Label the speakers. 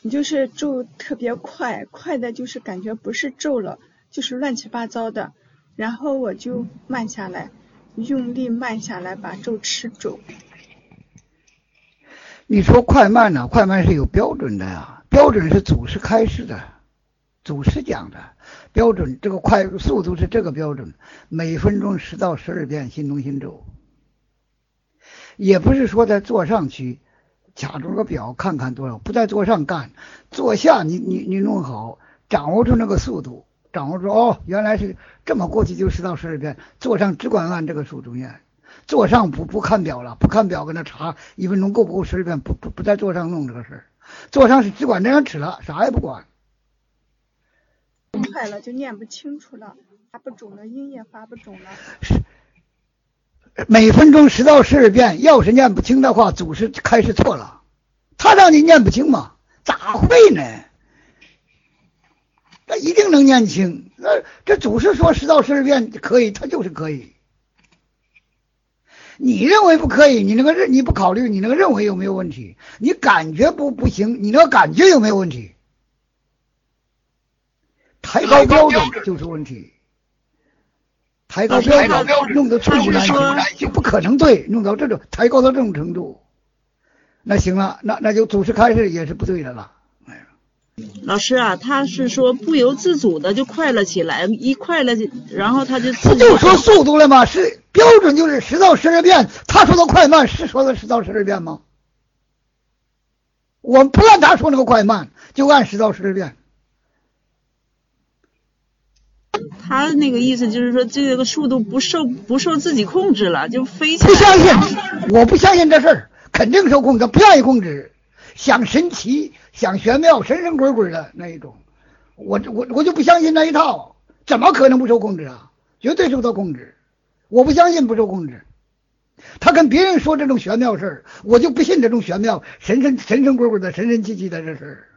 Speaker 1: 你就是皱特别快，快的就是感觉不是皱了，就是乱七八糟的，然后我就慢下来，用力慢下来把皱吃皱。
Speaker 2: 你说快慢呢？快慢是有标准的呀，标准是祖师开示的，祖师讲的标准，这个快速度是这个标准，每分钟10到12遍心动心咒。也不是说在坐上去卡住个表看看多少，不在坐上干，坐下你弄好，掌握住那个速度，掌握住原来是这么，过去就10到12遍，坐上只管按这个数中间，坐上不看表了，不看表跟他查1分钟够不够12遍，不在坐上弄这个事儿，坐上是只管这样吃了，啥也不管。
Speaker 1: 快了就念不清楚了，发不准了，音也发不准了。
Speaker 2: 每分钟10到12遍，要是念不清的话，祖师开始错了，他让你念不清嘛，咋会呢？那一定能念清。这祖师说10到12遍可以，他就是可以。你认为不可以，你不考虑，你那个认为有没有问题？你感觉不行，你那个感觉有没有问题？抬高标准就是问题。抬高标准弄得寸步难行，就不可能对，弄到这种抬高到这种程度，那行了，那就祖师开示也是不对的了。
Speaker 3: 老师啊，他是说不由自主的就快了起来，一快了，然后他就自己
Speaker 2: 就说速度了吗？是标准就是10到12遍，他说的快慢是说的10到12遍吗？我们不按他说那个快慢，就按10到12遍。
Speaker 3: 他那个意思就是说，这个速度不受自己控制了，就飞起来。
Speaker 2: 不相信，我不相信这事儿，肯定受控制，不愿意控制，想神奇，想玄妙，神神鬼鬼的那一种，我就不相信那一套，怎么可能不受控制啊？绝对受到控制，我不相信不受控制。他跟别人说这种玄妙事儿，我就不信这种玄妙，神神鬼鬼的，神神奇奇的这事儿。